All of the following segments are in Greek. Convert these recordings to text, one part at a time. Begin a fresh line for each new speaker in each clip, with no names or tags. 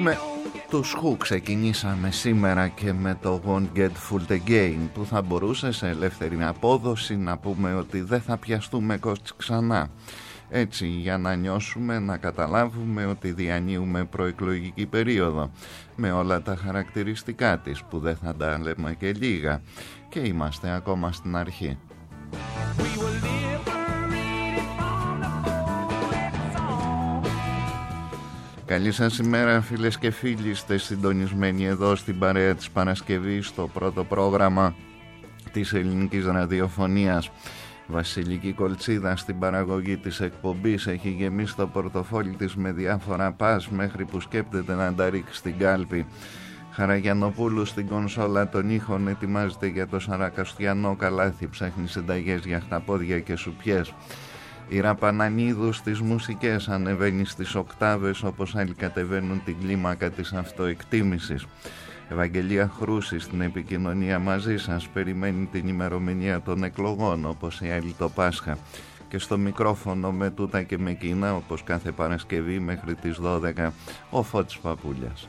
Με τους Who ξεκινήσαμε σήμερα και με το Won't Get Fooled Again, που θα μπορούσε σε ελεύθερη απόδοση να πούμε ότι δεν θα πιαστούμε κόστη ξανά. Έτσι, για να νιώσουμε, να καταλάβουμε ότι διανύουμε προεκλογική περίοδο με όλα τα χαρακτηριστικά της που δεν θα τα λέμε και λίγα, και είμαστε ακόμα στην αρχή. Καλή σας ημέρα φίλες και φίλοι, είστε συντονισμένοι εδώ στην παρέα της Παρασκευής στο πρώτο πρόγραμμα της ελληνικής ραδιοφωνίας. Βασιλική Κολτσίδα στην παραγωγή της εκπομπής έχει γεμίσει το πορτοφόλι της με διάφορα πας μέχρι που σκέπτεται να τα ρίξει στην κάλπη. Χαραγιανοπούλου στην κονσόλα των ήχων ετοιμάζεται για το σαρακαστιανό καλάθι, ψάχνει συνταγές για χταπόδια και σουπιές. Η Ραπανανίδου στις μουσικές ανεβαίνει στις οκτάβες όπως άλλοι κατεβαίνουν την κλίμακα της αυτοεκτίμησης. Ευαγγελία Χρούση στην επικοινωνία μαζί σας, περιμένει την ημερομηνία των εκλογών όπως οι άλλοι το Πάσχα. Και στο μικρόφωνο με τούτα και με κοινά όπως κάθε Παρασκευή μέχρι τις 12 ο Φώτης Παπούλιας.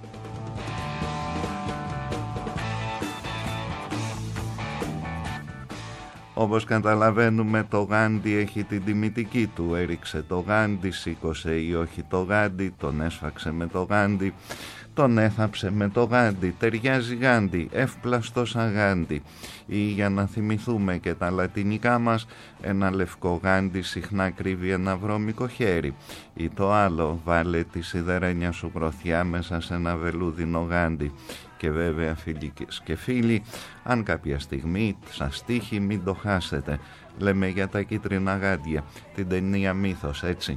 Όπως καταλαβαίνουμε, το Γάντι έχει την τιμητική του. Έριξε το Γάντι, σήκωσε ή όχι το Γάντι, τον έσφαξε με το Γάντι, τον έθαψε με το Γάντι, ταιριάζει Γάντι, εύπλαστος αγάντι. Ή για να θυμηθούμε και τα λατινικά μας, ένα λευκό Γάντι συχνά κρύβει ένα βρώμικο χέρι. Ή το άλλο, βάλε τη σιδερένια σου γροθιά μέσα σε ένα βελούδινο Γάντι. Και βέβαια φίλοι και φίλοι, αν κάποια στιγμή σας τύχει μην το χάσετε. Λέμε για τα κίτρινα γάντια, την ταινία Μύθος, έτσι.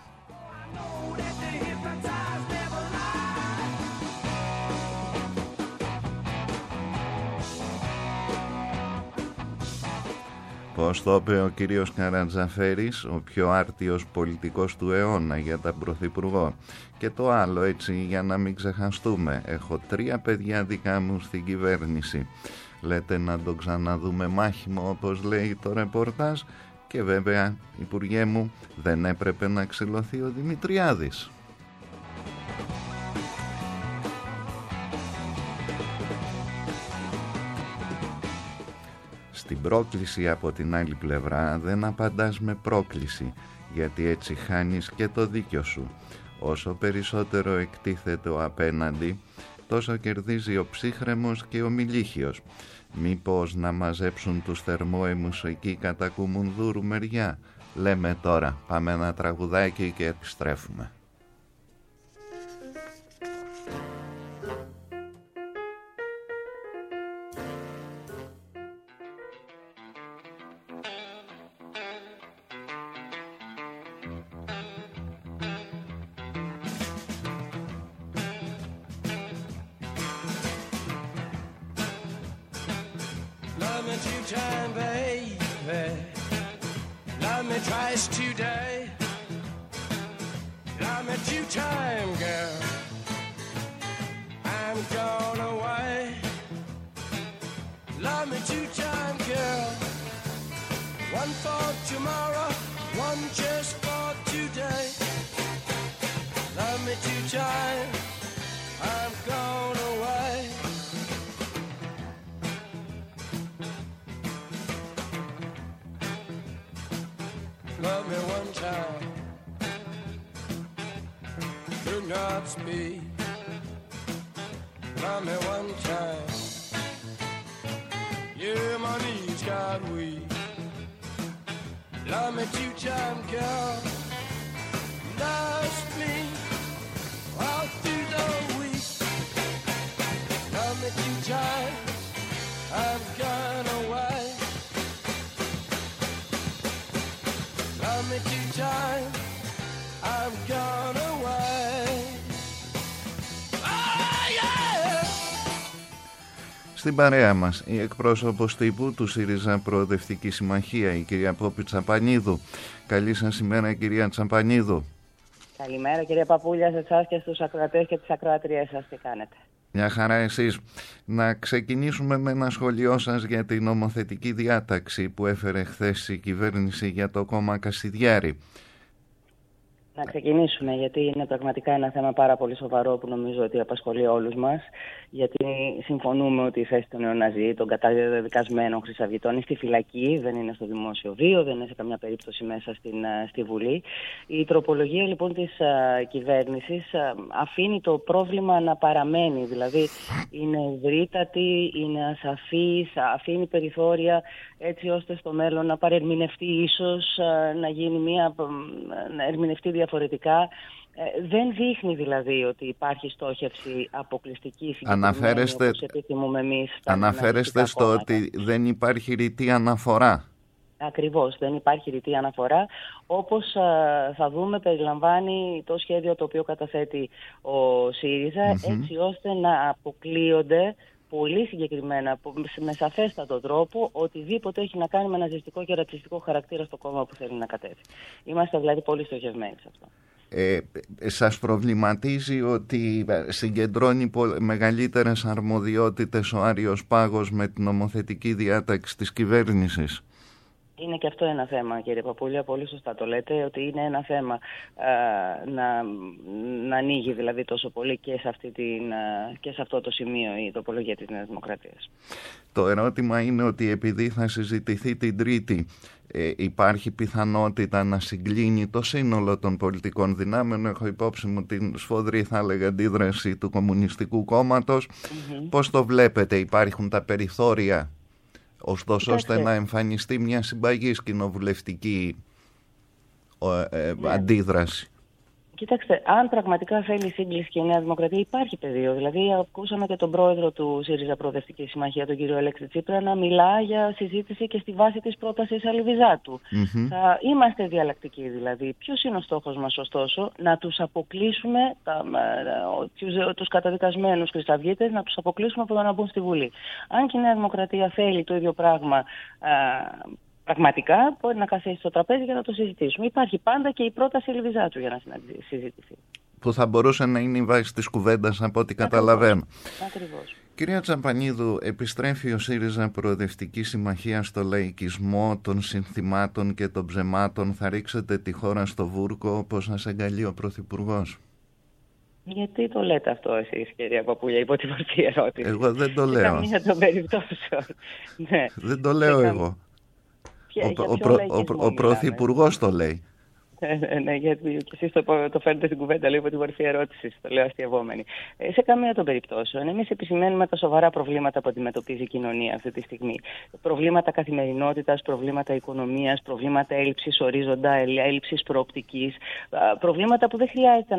Πώς το είπε ο κύριος Καρατζαφέρης, ο πιο άρτιος πολιτικός του αιώνα για τα πρωθυπουργό. Και το άλλο, έτσι, για να μην ξεχαστούμε, έχω 3 παιδιά δικά μου στην κυβέρνηση. Λέτε να το ξαναδούμε μάχημο όπως λέει το ρεπορτάζ, και βέβαια, Υπουργέ μου, δεν έπρεπε να ξυλωθεί ο Δημητριάδης. Στην πρόκληση από την άλλη πλευρά δεν απαντάς με πρόκληση, γιατί έτσι χάνεις και το δίκιο σου. Όσο περισσότερο εκτίθεται ο απέναντι, τόσο κερδίζει ο ψύχρεμος και ο μιλίχιος. Μήπως να μαζέψουν τους θερμόαιμους εκεί κατά Κουμουνδούρου μεριά? Λέμε τώρα, πάμε ένα τραγουδάκι και επιστρέφουμε.
Love me one time, do not speak. Love me one time, yeah, my knees got weak. Love me 2 times, girl, last me all through the week. Love me 2 times, I've gone away. Love me 2 times, I've gone away. Oh, yeah!
Στην παρέα μας η εκπρόσωπος τύπου του ΣΥΡΙΖΑ Προοδευτική Συμμαχία, η κυρία Πόπη Τσαπανίδου. Καλή σας ημέρα, κυρία Τσαπανίδου.
Καλημέρα, κυρία Παπούλια, σε εσάς και στους ακροατές και τις ακροατριές σας. Τι κάνετε?
Μια χαρά εσείς. Να ξεκινήσουμε με ένα σχολείο σας για την νομοθετική διάταξη που έφερε χθες η κυβέρνηση για το κόμμα Κασιδιάρη.
Να ξεκινήσουμε, γιατί είναι πραγματικά ένα θέμα πάρα πολύ σοβαρό που νομίζω ότι απασχολεί όλους μας. Γιατί συμφωνούμε ότι η θέση των νεοναζί, των καταδικασμένων χρυσαυγητών, είναι στη φυλακή, δεν είναι στο δημόσιο βίο, δεν είναι σε καμιά περίπτωση μέσα στη Βουλή. Η τροπολογία λοιπόν της κυβέρνησης αφήνει το πρόβλημα να παραμένει. Δηλαδή είναι ευρύτατη, είναι ασαφής, αφήνει περιθώρια έτσι ώστε στο μέλλον να παρερμηνευτεί ίσως, να ερμηνευτεί διαφορετικά. Δεν δείχνει δηλαδή ότι υπάρχει στόχευση αποκλειστική συγκεκριμένη, όπως επιθυμούμε εμείς.
Αναφέρεστε στο ότι δεν υπάρχει ρητή αναφορά.
Ακριβώς, δεν υπάρχει ρητή αναφορά. Όπως θα δούμε, περιλαμβάνει το σχέδιο το οποίο καταθέτει ο ΣΥΡΙΖΑ, έτσι ώστε να αποκλείονται πολύ συγκεκριμένα, με σαφέστατο τρόπο, οτιδήποτε έχει να κάνει με ναζιστικό και ρατσιστικό χαρακτήρα στο κόμμα που θέλει να κατέβει. Είμαστε δηλαδή πολύ στοχευμένοι σε αυτό.
Σας προβληματίζει ότι συγκεντρώνει μεγαλύτερες αρμοδιότητες ο Άριος Πάγος με την νομοθετική διάταξη της κυβέρνησης?
Είναι και αυτό ένα θέμα, κύριε Παπούλια, πολύ σωστά το λέτε, ότι είναι ένα θέμα να ανοίγει δηλαδή τόσο πολύ και σε αυτό το σημείο η τροπολογία της Νέας Δημοκρατίας.
Το ερώτημα είναι ότι επειδή θα συζητηθεί την Τρίτη, υπάρχει πιθανότητα να συγκλίνει το σύνολο των πολιτικών δυνάμεων. Έχω υπόψη μου την σφοδρή, θα έλεγα, αντίδραση του Κομμουνιστικού Κόμματος. Πώς το βλέπετε, υπάρχουν τα περιθώρια ωστόσο ώστε να εμφανιστεί μια συμπαγής κοινοβουλευτική αντίδραση?
Κοιτάξτε, αν πραγματικά θέλει σύγκληση και η Νέα Δημοκρατία, υπάρχει πεδίο. Δηλαδή, ακούσαμε και τον πρόεδρο του ΣΥΡΙΖΑ Προοδευτική Συμμαχία, τον κύριο Αλέξη Τσίπρα, να μιλά για συζήτηση και στη βάση της πρότασης Αλιβιζάτου. Θα είμαστε διαλλακτικοί δηλαδή. Ποιος είναι ο στόχος μας, ωστόσο? Να τους αποκλείσουμε, τους καταδικασμένους χρυσαυγίτες, να τους αποκλείσουμε από το να μπουν στη Βουλή. Αν και η Νέα Δημοκρατία θέλει το ίδιο πράγμα, πραγματικά μπορεί να καθίσει στο τραπέζι για να το συζητήσουμε. Υπάρχει πάντα και η πρόταση Αλιβιζάτου για να συζητηθεί.
Που θα μπορούσε να είναι η βάση της κουβέντας, από ό,τι καταλαβαίνω.
Ακριβώς.
Κυρία Τσαμπανίδου, επιστρέφει ο ΣΥΡΙΖΑ Προοδευτική Συμμαχία στο λαϊκισμό των συνθημάτων και των ψεμάτων. Θα ρίξετε τη χώρα στο βούρκο όπως σας εγκαλεί ο Πρωθυπουργός?
Γιατί το λέτε αυτό εσείς, κυρία Παπούλια, υπό τη μορφή ερώτηση?
Εγώ δεν το λέω.
Καμία των περιπτώσεων. Ναι.
Δεν το λέω εγώ. Ο Πρωθυπουργός το λέει.
Ναι, γιατί και εσείς το φέρνετε στην κουβέντα, λέει, από τη μορφή ερώτησης, το λέω αστειευόμενη. Σε καμία των περιπτώσεων. Εμείς επισημαίνουμε τα σοβαρά προβλήματα που αντιμετωπίζει η κοινωνία αυτή τη στιγμή. Προβλήματα καθημερινότητας, προβλήματα οικονομίας, προβλήματα έλλειψης ορίζοντα, έλλειψης προοπτικής. Προβλήματα που δεν χρειάζεται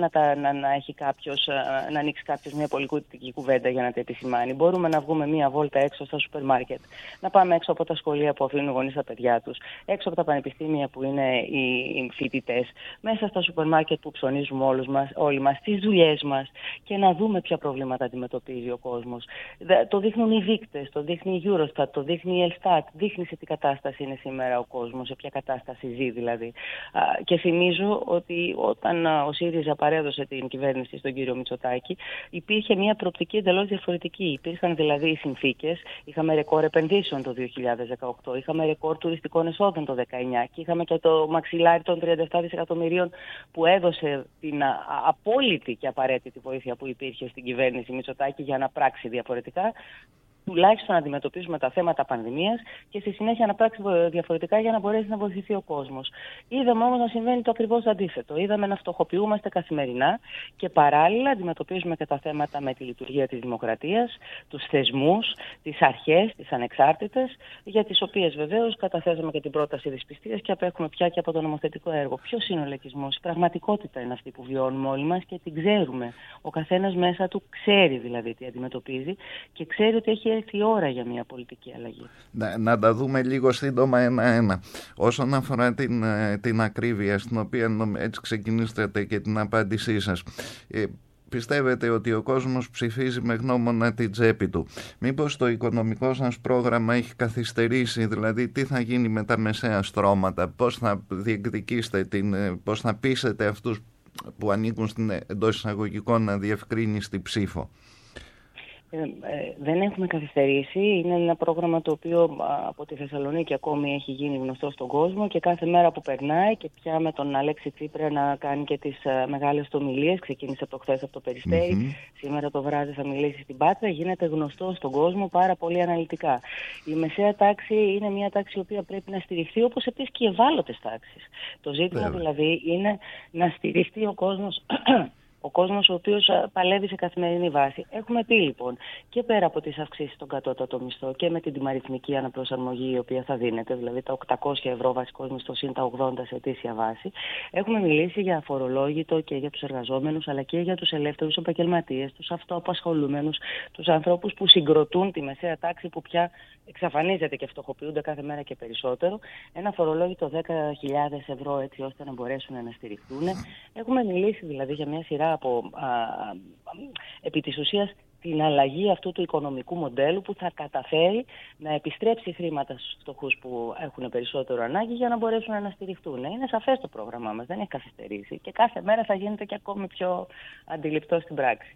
να ανοίξει κάποιος μια πολιτική κουβέντα για να τα επισημάνει. Μπορούμε να βγούμε μια βόλτα έξω στα σούπερ μάρκετ, να πάμε έξω από τα σχολεία που αφήνουν οι γονείς τα παιδιά τους, έξω από τα πανεπιστήμια που είναι οι φοιτητές, μέσα στα σούπερ μάρκετ που ψωνίζουμε όλοι μας, στις δουλειές μας, και να δούμε ποια προβλήματα αντιμετωπίζει ο κόσμος. Το δείχνουν οι δείκτες, το δείχνει η Eurostat, το δείχνει η Ελστάτ, δείχνει σε τι κατάσταση είναι σήμερα ο κόσμος, σε ποια κατάσταση ζει δηλαδή. Και θυμίζω ότι όταν ο ΣΥΡΙΖΑ παρέδωσε την κυβέρνηση στον κύριο Μητσοτάκη, υπήρχε μια προοπτική εντελώς διαφορετική. Υπήρχαν δηλαδή οι συνθήκες, είχαμε ρεκόρ επενδύσεων το 2018, είχαμε ρεκόρ τουριστικών εσόδων το 2019 και είχαμε και το μαξιλάρι των 37 δισεκατομμυρίων που έδωσε την απόλυτη και απαραίτητη βοήθεια που υπήρχε στην κυβέρνηση Μητσοτάκη για να πράξει διαφορετικά, τουλάχιστον να αντιμετωπίσουμε τα θέματα πανδημίας και στη συνέχεια να πράξει διαφορετικά για να μπορέσει να βοηθηθεί ο κόσμος. Είδαμε όμως να συμβαίνει το ακριβώς αντίθετο. Είδαμε να φτωχοποιούμαστε καθημερινά και παράλληλα αντιμετωπίζουμε και τα θέματα με τη λειτουργία της δημοκρατίας, τους θεσμούς, τις αρχές, τις ανεξάρτητες, για τις οποίες βεβαίως καταθέσαμε και την πρόταση δυσπιστίας και απέχουμε πια και από το νομοθετικό έργο. Ποιος είναι ο λαϊκισμός? Η πραγματικότητα είναι αυτή που βιώνουμε όλοι μας και την ξέρουμε. Ο καθένας μέσα του ξέρει δηλαδή τι αντιμετωπίζει και ξέρει ότι έχει έρθει η ώρα για μια πολιτική αλλαγή. Να
τα δούμε λίγο σύντομα ένα-ένα. Όσον αφορά την ακρίβεια, στην οποία έτσι ξεκινήσατε και την απάντησή σας, πιστεύετε ότι ο κόσμος ψηφίζει με γνώμονα την τσέπη του? Μήπως το οικονομικό σας πρόγραμμα έχει καθυστερήσει? Δηλαδή, τι θα γίνει με τα μεσαία στρώματα? Πώς θα διεκδικήσετε πώς θα πείσετε αυτούς που ανήκουν στην εντός εισαγωγικών να διευκρίνει στη ψήφο?
Δεν έχουμε καθυστερήσει. Είναι ένα πρόγραμμα το οποίο από τη Θεσσαλονίκη ακόμη έχει γίνει γνωστό στον κόσμο και κάθε μέρα που περνάει, και πια με τον Αλέξη Τσίπρα να κάνει και τις μεγάλες του ομιλίες, ξεκίνησε από το χθες από το Περιστέρι, σήμερα το βράδυ θα μιλήσει στην Πάτρα, γίνεται γνωστό στον κόσμο πάρα πολύ αναλυτικά. Η μεσαία τάξη είναι μια τάξη η οποία πρέπει να στηριχθεί, όπως επίσης και οι ευάλωτες τάξεις. Το ζήτημα δηλαδή είναι να στηριχθεί ο κόσμος. Ο κόσμος ο οποίος παλεύει σε καθημερινή βάση. Έχουμε πει λοιπόν και πέρα από τις αυξήσεις στον κατώτατο μισθό και με την τιμαριθμική αναπροσαρμογή η οποία θα δίνεται, δηλαδή τα 800 ευρώ βασικός μισθός είναι τα 80 σε ετήσια βάση. Έχουμε μιλήσει για αφορολόγητο και για τους εργαζόμενους αλλά και για τους ελεύθερους επαγγελματίες, τους αυτοαπασχολούμενους, τους ανθρώπους που συγκροτούν τη μεσαία τάξη που πια εξαφανίζεται και φτωχοποιούνται κάθε μέρα και περισσότερο. Ένα αφορολόγητο 10.000 ευρώ έτσι ώστε να μπορέσουν να στηριχθούν. Έχουμε μιλήσει δηλαδή για μια σειρά από επί της ουσίας την αλλαγή αυτού του οικονομικού μοντέλου που θα καταφέρει να επιστρέψει χρήματα στους φτωχούς που έχουν περισσότερο ανάγκη για να μπορέσουν να στηριχτούν. Είναι σαφές το πρόγραμμά μας, δεν έχει καθυστερήσει και κάθε μέρα θα γίνεται και ακόμη πιο αντιληπτό στην πράξη.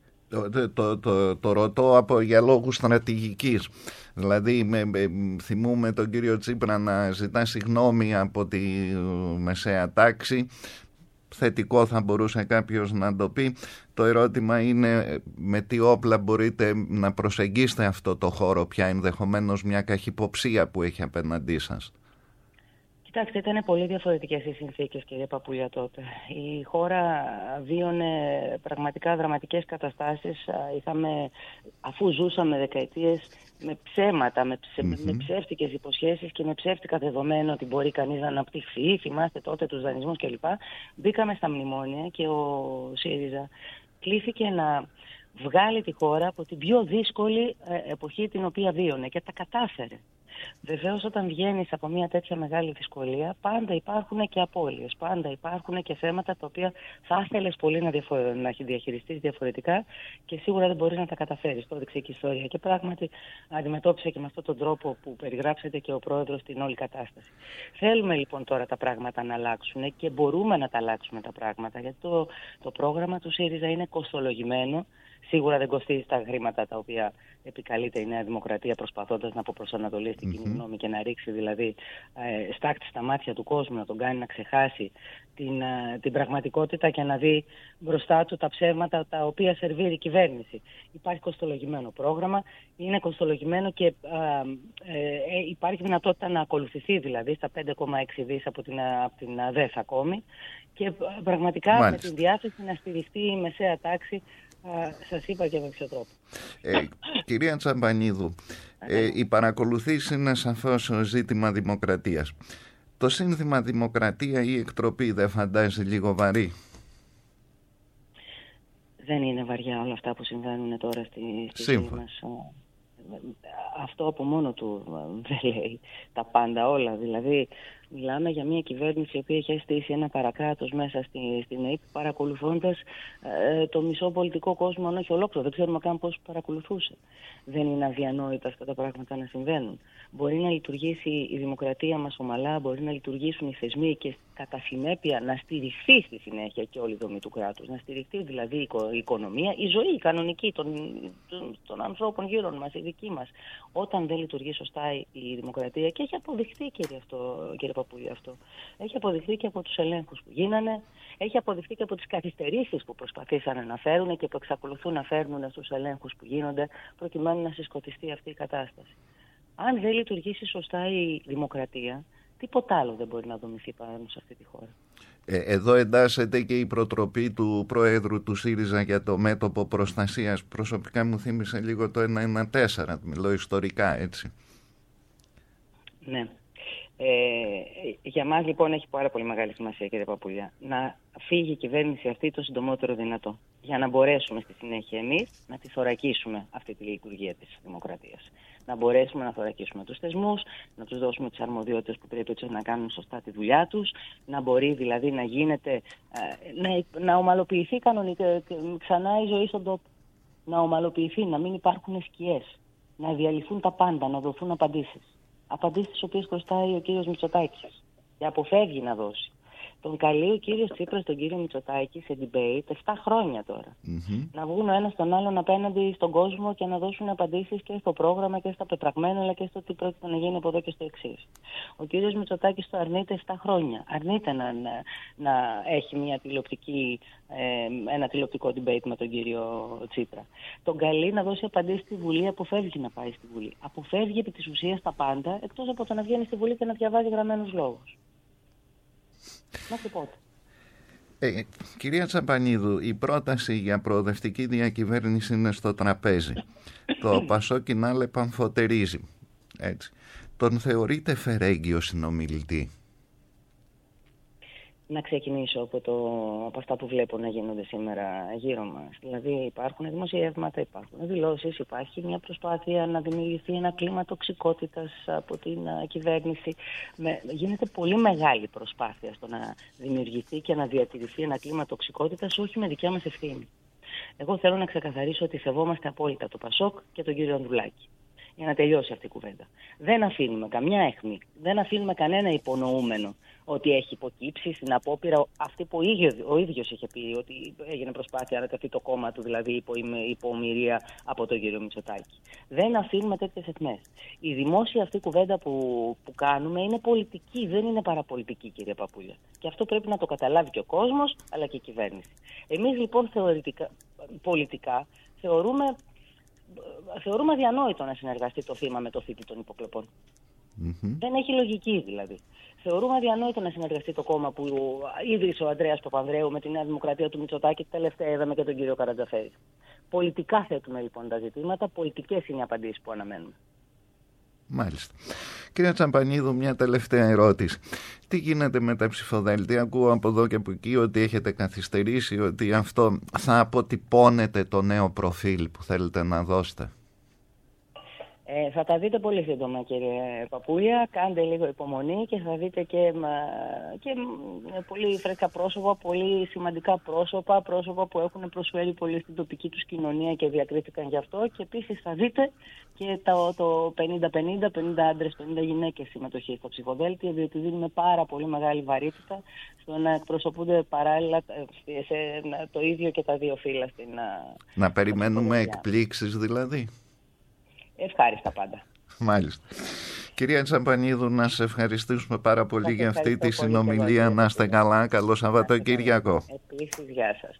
Το ρωτώ για λόγους στρατηγικής. Δηλαδή θυμούμε τον κύριο Τσίπρα να ζητά συγγνώμη από τη μεσαία τάξη. Θετικό θα μπορούσε κάποιος να το πει. Το ερώτημα είναι με τι όπλα μπορείτε να προσεγγίσετε αυτό το χώρο πια, ενδεχομένως μια καχυποψία που έχει απέναντί σας.
Κοιτάξτε, ήταν πολύ διαφορετικές οι συνθήκες, κύριε Παπουλιά, τότε. Η χώρα βίωνε πραγματικά δραματικές καταστάσεις. Αφού ζούσαμε δεκαετίες με ψέματα, με ψεύτικες υποσχέσεις και με ψεύτικα δεδομένα ότι μπορεί κανείς να αναπτυχθεί, θυμάστε τότε τους δανεισμούς κλπ. Μπήκαμε στα μνημόνια και ο ΣΥΡΙΖΑ κλήθηκε να βγάλει τη χώρα από την πιο δύσκολη εποχή την οποία βίωνε και τα κατάφερε. Βεβαίως όταν βγαίνεις από μια τέτοια μεγάλη δυσκολία πάντα υπάρχουν και απώλειες, πάντα υπάρχουν και θέματα τα οποία θα ήθελες πολύ να διαχειριστείς διαφορετικά και σίγουρα δεν μπορείς να τα καταφέρεις. Το έδειξε και η ιστορία και πράγματι αντιμετώπισε και με αυτόν τον τρόπο που περιγράψετε και ο πρόεδρος την όλη κατάσταση. Θέλουμε λοιπόν τώρα τα πράγματα να αλλάξουν και μπορούμε να τα αλλάξουμε τα πράγματα, γιατί το πρόγραμμα του ΣΥΡΙΖΑ είναι κοστολογημένο. Σίγουρα δεν κοστίζει τα χρήματα τα οποία επικαλείται η Νέα Δημοκρατία προσπαθώντας να αποπροσανατολίσει την κοινή γνώμη και να ρίξει δηλαδή στάχτη στα μάτια του κόσμου, να τον κάνει να ξεχάσει την πραγματικότητα και να δει μπροστά του τα ψέματα τα οποία σερβίρει η κυβέρνηση. Υπάρχει κοστολογημένο πρόγραμμα, είναι κοστολογημένο και υπάρχει δυνατότητα να ακολουθηθεί δηλαδή στα 5,6 δις από την ΑΔΕΘ ακόμη και πραγματικά με την διάθεση να στηριχτεί η μεσαία τάξη. Σας είπα και με ποιο τρόπο.
Κυρία Τσαμπανίδου, οι παρακολουθήσεις είναι σαφώς ζήτημα δημοκρατίας. Το σύνθημα δημοκρατία ή εκτροπή δεν φαντάζει λίγο βαρύ?
Δεν είναι βαριά όλα αυτά που συμβαίνουν τώρα στη ζωή μας. Αυτό από μόνο του δεν λέει τα πάντα όλα. Δηλαδή μιλάμε για μια κυβέρνηση η οποία έχει στήσει ένα παρακράτος μέσα στην ΕΕΠ παρακολουθώντας το μισό πολιτικό κόσμο, αν όχι ολόκληρο. Δεν ξέρουμε καν πώς παρακολουθούσε. Δεν είναι αδιανόητα αυτά τα πράγματα να συμβαίνουν. Μπορεί να λειτουργήσει η δημοκρατία μας ομαλά, μπορεί να λειτουργήσουν οι θεσμοί και κατά συνέπεια να στηριχθεί στη συνέχεια και όλη η δομή του κράτους. Να στηριχθεί δηλαδή η οικονομία, η ζωή η κανονική των ανθρώπων γύρω μας, η δική μας. Όταν δεν λειτουργεί σωστά η δημοκρατία, και έχει αποδειχθεί κύριε Παπούλη αυτό, έχει αποδειχθεί και από τους ελέγχους που γίνανε, έχει αποδειχθεί και από τις καθυστερήσεις που προσπαθήσανε να φέρουν και που εξακολουθούν να φέρνουν στους ελέγχους που γίνονται προκειμένου να συσκοτιστεί αυτή η κατάσταση. Αν δεν λειτουργήσει σωστά η δημοκρατία, τίποτα άλλο δεν μπορεί να δομηθεί πάνω σε αυτή τη χώρα.
Εδώ εντάσσεται και η προτροπή του Προέδρου του ΣΥΡΙΖΑ για το μέτωπο προστασίας. Προσωπικά μου θύμισε λίγο το 114, μιλώ ιστορικά έτσι.
Ναι. Για μας λοιπόν έχει πάρα πολύ μεγάλη σημασία, κύριε Παπουλιά, να φύγει η κυβέρνηση αυτή το συντομότερο δυνατό, για να μπορέσουμε στη συνέχεια εμείς να τη θωρακίσουμε αυτή τη λειτουργία της δημοκρατίας. Να μπορέσουμε να θωρακίσουμε τους θεσμούς, να τους δώσουμε τις αρμοδιότητες που πρέπει έτσι να κάνουν σωστά τη δουλειά τους, να μπορεί δηλαδή να γίνεται, να ομαλοποιηθεί κανονικά ξανά η ζωή στον τόπο. Να ομαλοποιηθεί, να μην υπάρχουν σκιές, να διαλυθούν τα πάντα, να δοθούν απαντήσεις. Απαντήσεις τις οποίες χρωστάει ο κύριος Μητσοτάκης και αποφεύγει να δώσει. Τον καλεί ο κύριος Τσίπρας τον κύριο Μητσοτάκη σε debate 7 χρόνια τώρα. Να βγουν ο ένας τον άλλον απέναντι στον κόσμο και να δώσουν απαντήσεις και στο πρόγραμμα και στα πετραγμένα, αλλά και στο τι πρόκειται να γίνει από εδώ και στο εξής. Ο κύριος Μητσοτάκης το αρνείται 7 χρόνια. Αρνείται να έχει ένα τηλεοπτικό debate με τον κύριο Τσίπρα. Τον καλεί να δώσει απαντήσεις στη Βουλή, αποφεύγει να πάει στη Βουλή. Αποφεύγει επί της ουσίας τα πάντα, εκτός από το να βγαίνει στη Βουλή και να διαβάζει γραμμένους λόγους. Μέχρι πότε.
Κυρία Τσαμπανίδου, η πρόταση για προοδευτική διακυβέρνηση είναι στο τραπέζι. Το Πασόκ Νάλε παμφωτερίζει. Έτσι. Τον θεωρείτε φερέγγιο συνομιλητή?
Να ξεκινήσω από αυτά που βλέπω να γίνονται σήμερα γύρω μας. Δηλαδή υπάρχουν δημοσιεύματα, υπάρχουν δηλώσεις, υπάρχει μια προσπάθεια να δημιουργηθεί ένα κλίμα τοξικότητας από την κυβέρνηση. Γίνεται πολύ μεγάλη προσπάθεια στο να δημιουργηθεί και να διατηρηθεί ένα κλίμα τοξικότητας, όχι με δικιά μας ευθύνη. Εγώ θέλω να ξεκαθαρίσω ότι σεβόμαστε απόλυτα το Πασόκ και τον κύριο Ανδρουλάκη. Για να τελειώσει αυτή η κουβέντα. Δεν αφήνουμε καμιά αιχμή, δεν αφήνουμε κανένα υπονοούμενο ότι έχει υποκύψει στην απόπειρα αυτή που ο ίδιος είχε πει, ότι έγινε προσπάθεια να τεθεί το κόμμα του, δηλαδή υπό ομηρία από τον κύριο Μητσοτάκη. Δεν αφήνουμε τέτοιες αιχμές. Η δημόσια αυτή κουβέντα που κάνουμε είναι πολιτική, δεν είναι παραπολιτική, κύριε Παπούλια. Και αυτό πρέπει να το καταλάβει και ο κόσμος, αλλά και η κυβέρνηση. Εμείς λοιπόν πολιτικά θεωρούμε αδιανόητο να συνεργαστεί το θύμα με το θήτη των υποκλοπών. Δεν έχει λογική δηλαδή. Θεωρούμε αδιανόητο να συνεργαστεί το κόμμα που ίδρυσε ο Ανδρέας Παπανδρέου με τη Νέα Δημοκρατία του Μητσοτάκη, τελευταία είδαμε και τον κύριο Καρατζαφέρη. Πολιτικά θέτουμε λοιπόν τα ζητήματα, πολιτικές είναι οι απαντήσεις που αναμένουμε.
Μάλιστα. Κυρία Τσαμπανίδου, μια τελευταία ερώτηση. Τι γίνεται με τα ψηφοδέλτια? Ακούω από εδώ και από εκεί ότι έχετε καθυστερήσει, ότι αυτό θα αποτυπώνετε το νέο προφίλ που θέλετε να δώσετε.
Θα τα δείτε πολύ σύντομα, κύριε Παπούλια. Κάντε λίγο υπομονή και θα δείτε και πολύ φρέσκα πρόσωπα, πολύ σημαντικά πρόσωπα που έχουν προσφέρει πολύ στην τοπική τους κοινωνία και διακρίθηκαν γι' αυτό. Και επίσης θα δείτε και το 50-50, 50 άντρες, 50 γυναίκες συμμετοχή στο ψηφοδέλτιο, διότι δίνουμε πάρα πολύ μεγάλη βαρύτητα στο να εκπροσωπούνται παράλληλα το ίδιο και τα δύο φύλλα στην.
Να περιμένουμε εκπλήξεις δηλαδή?
Ευχάριστα πάντα.
Μάλιστα. Κυρία Τσαμπανίδου, να σε ευχαριστήσουμε πάρα πολύ για αυτή τη συνομιλία. Να είστε καλά. Καλό Σαββατοκύριακο.
Επίσης, γεια σας.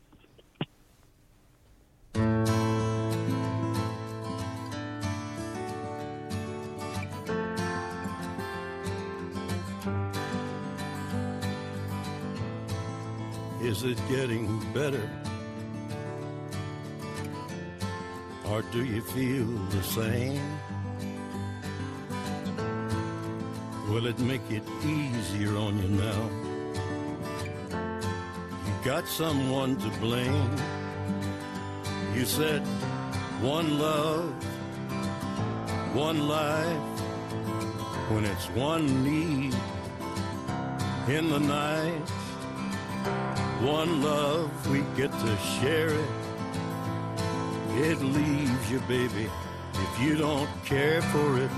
Is it getting better? Or do you feel the same? Will it make it easier on you now? You got someone to blame. You said one love, one life, when it's one need in the night. One love, we get to share it. It leaves you, baby, if you don't care for it.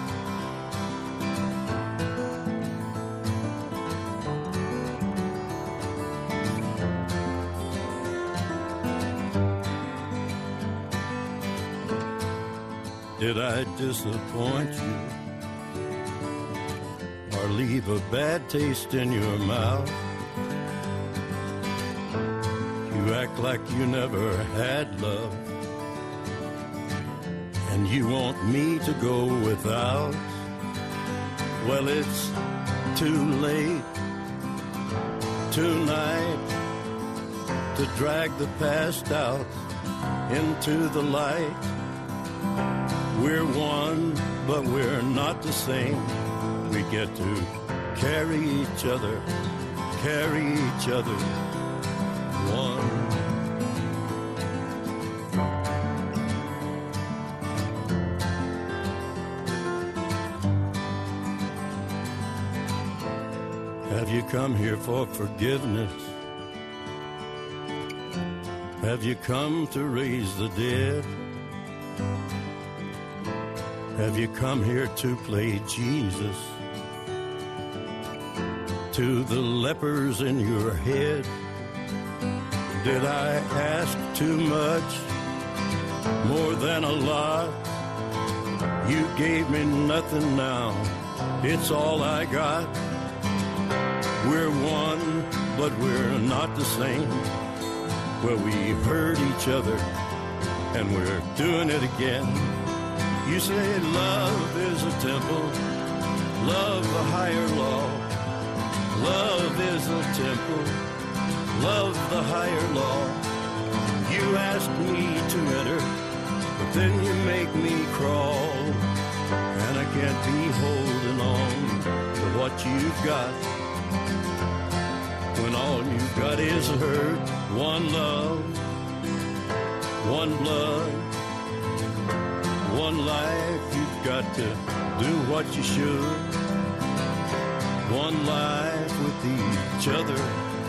Did I disappoint you or leave a bad taste in your mouth? You act like you never had love, and you want me to go without. Well, it's too late tonight to drag the past out into the light. We're one, but we're not the same. We get to carry each other one. Have you come here for forgiveness? Have you come to raise the dead? Have you come here to play Jesus? to the lepers in your head. Did I ask too much? More than a lot? You gave me nothing now. It's all I got. We're one, but we're not the same. Well, we hurt each other, and we're doing it again. You say love is a temple, love the higher law. Love is a temple, love the higher law. You ask me to enter, but then you make me crawl. And I can't be holding on to what you've got, when all you've got is hurt. One love, one blood, one life. You've got to do what you should. One life with each other,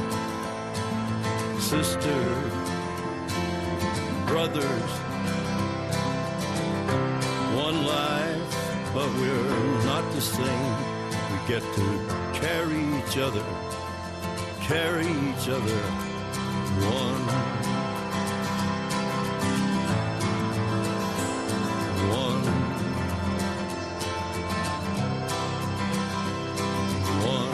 sisters, brothers. One life, but we're not the same. We get to carry each other, carry each other. One, one, one.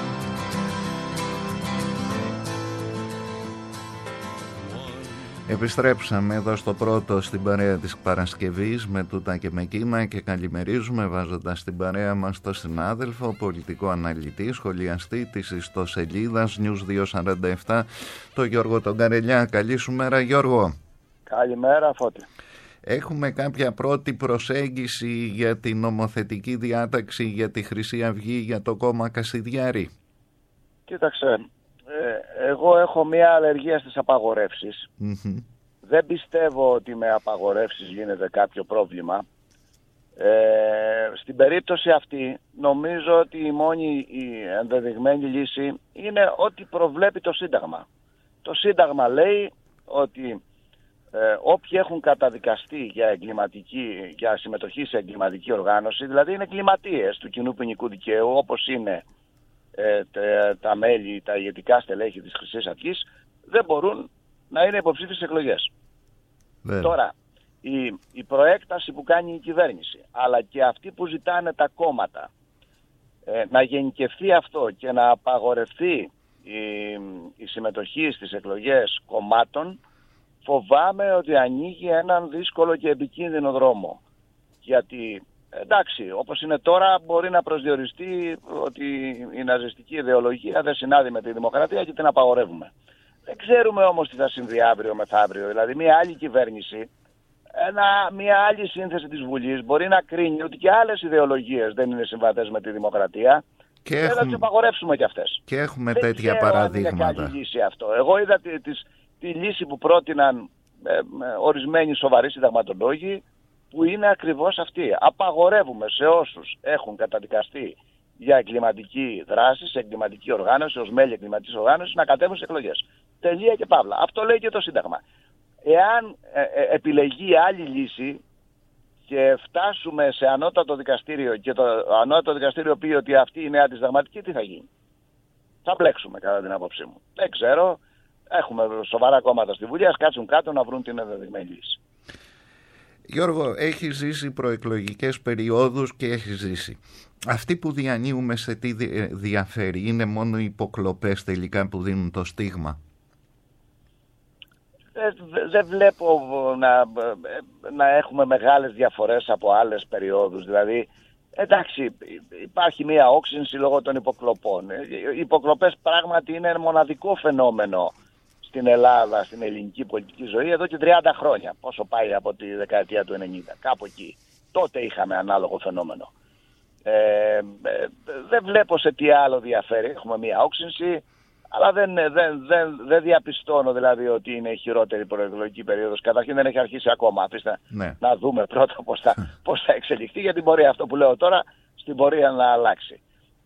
Επιστρέψαμε εδώ στο πρώτο στην παρέα της Παρασκευής με τούτα και με κύμα και καλημερίζουμε βάζοντας στην παρέα μας τον συνάδελφο, πολιτικό αναλυτή, σχολιαστή της ιστοσελίδας News 247, τον Γιώργο τον Καρελιά. Καλή σου μέρα, Γιώργο.
Καλημέρα, Φώτη.
Έχουμε κάποια πρώτη προσέγγιση για την νομοθετική διάταξη για τη Χρυσή Αυγή, για το κόμμα Κασιδιάρη?
Κοίταξε, εγώ έχω μια αλλεργία στις απαγορεύσεις. Δεν πιστεύω ότι με απαγορεύσεις γίνεται κάποιο πρόβλημα. Στην περίπτωση αυτή νομίζω ότι η μόνη ενδεδειγμένη λύση είναι ό,τι προβλέπει το Σύνταγμα. Το Σύνταγμα λέει ότι όποιοι έχουν καταδικαστεί για συμμετοχή σε εγκληματική οργάνωση, δηλαδή είναι εγκληματίες του κοινού ποινικού δικαίου, όπως είναι τα μέλη, τα ηγετικά στελέχη της Χρυσής Αυγής, δεν μπορούν να είναι υποψήφιοι σε εκλογές. Τώρα, η προέκταση που κάνει η κυβέρνηση, αλλά και αυτοί που ζητάνε τα κόμματα, να γενικευθεί αυτό και να απαγορευτεί η συμμετοχή στις εκλογές κομμάτων, φοβάμαι ότι ανοίγει έναν δύσκολο και επικίνδυνο δρόμο. Γιατί, εντάξει, όπως είναι τώρα μπορεί να προσδιοριστεί ότι η ναζιστική ιδεολογία δεν συνάδει με τη δημοκρατία και την απαγορεύουμε. Δεν ξέρουμε όμως τι θα συμβεί αύριο μεθαύριο. Δηλαδή μια άλλη κυβέρνηση, μια άλλη σύνθεση της Βουλής μπορεί να κρίνει ότι και άλλες ιδεολογίες δεν είναι συμβατές με τη δημοκρατία και θα τις απαγορεύσουμε κι αυτές.
Και έχουμε τέτοια παραδείγματα.
Δεν είναι καλή λύση αυτό. Εγώ είδα τη λύση που πρότειναν ορισμένοι σοβαροί συνταγματολόγοι, που είναι ακριβώς αυτή. Απαγορεύουμε σε όσους έχουν καταδικαστεί για εγκληματική δράση, σε εγκληματική οργάνωση, ως μέλη εγκληματικής οργάνωσης, να κατέβουν σε εκλογές. Τελεία και παύλα. Αυτό λέει και το Σύνταγμα. Εάν επιλεγεί άλλη λύση και φτάσουμε σε ανώτατο δικαστήριο και το ανώτατο δικαστήριο πει ότι αυτή η νέα αντισυνταγματική, τι θα γίνει? Θα μπλέξουμε, κατά την άποψή μου. Δεν ξέρω. Έχουμε σοβαρά κόμματα στη Βουλή, ας κάτσουν κάτω να βρουν την ενδεδειγμένη λύση.
Γιώργο, έχει ζήσει προεκλογικές περιόδους και έχει ζήσει. Αυτοί που διανύουμε σε τι διαφέρει? Είναι μόνο οι υποκλοπές τελικά που δίνουν το στίγμα?
Δεν βλέπω να έχουμε μεγάλες διαφορές από άλλες περιόδους. Δηλαδή, εντάξει, υπάρχει μια όξυνση λόγω των υποκλοπών. Οι υποκλοπές πράγματι είναι ένα μοναδικό φαινόμενο στην Ελλάδα, στην ελληνική πολιτική ζωή εδώ και 30 χρόνια. Πόσο πάει από τη δεκαετία του 90, κάπου εκεί. Τότε είχαμε ανάλογο φαινόμενο. Δεν βλέπω σε τι άλλο διαφέρει. Έχουμε μια όξυνση, αλλά δεν διαπιστώνω δηλαδή ότι είναι η χειρότερη προεκλογική περίοδος. Καταρχήν δεν έχει αρχίσει ακόμα. Αφήστε να δούμε πρώτα πώς θα εξελιχθεί, γιατί μπορεί αυτό που λέω τώρα στην πορεία να αλλάξει.